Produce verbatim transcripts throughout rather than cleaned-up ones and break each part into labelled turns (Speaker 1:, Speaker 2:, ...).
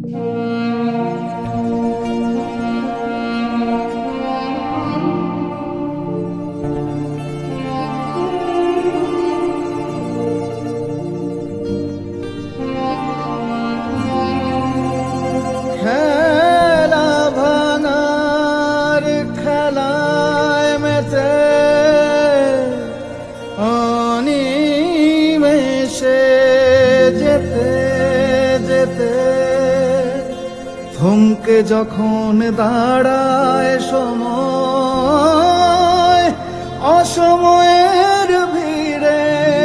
Speaker 1: খেলা ভাঙার খেলায় মেতে অনিমেষে যেতে যেতে থমকে যখন দাঁড়ায় সময় অসময়ের ভিড়ে,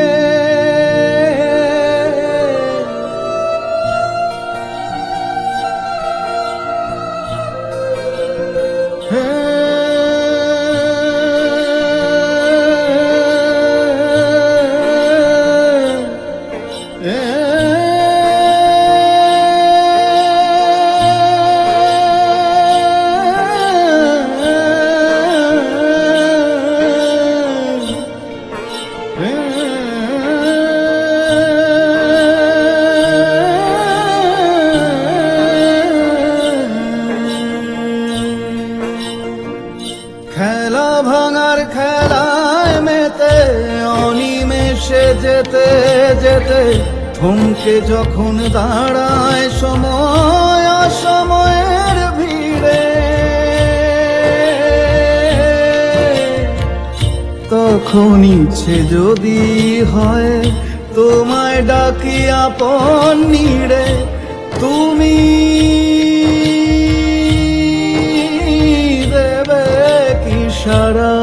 Speaker 1: খেলা ভাঙার খেলায় মেতে অনিমেষে যেতে যেতে থমকে যখন দাঁড়ায় সময় অসময়ের ভিড়ে, তখন ইচ্ছে যদি হয় তোমায় ডাকি আপন নিড়ে, তুমি দেবে কি সারা?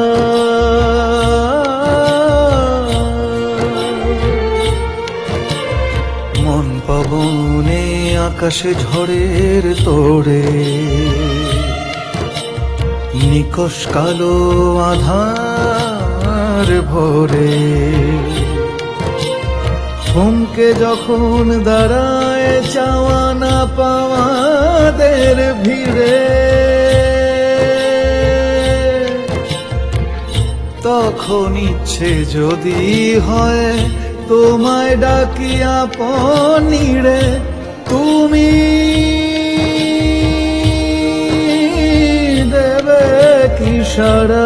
Speaker 1: মন পবনে আকাশে ঝড়ের তোড়ে নিকষ কালো আধার ভরে, থমকে যখন দাঁড়ায় চাওয়া না পাওয়াদের ভিড়ে, তখন ইচ্ছে যদি হয় তোমায় ডাকি আপন নিড়ে, তুমি দেবে কি সারা?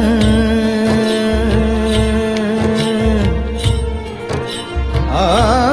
Speaker 1: Ah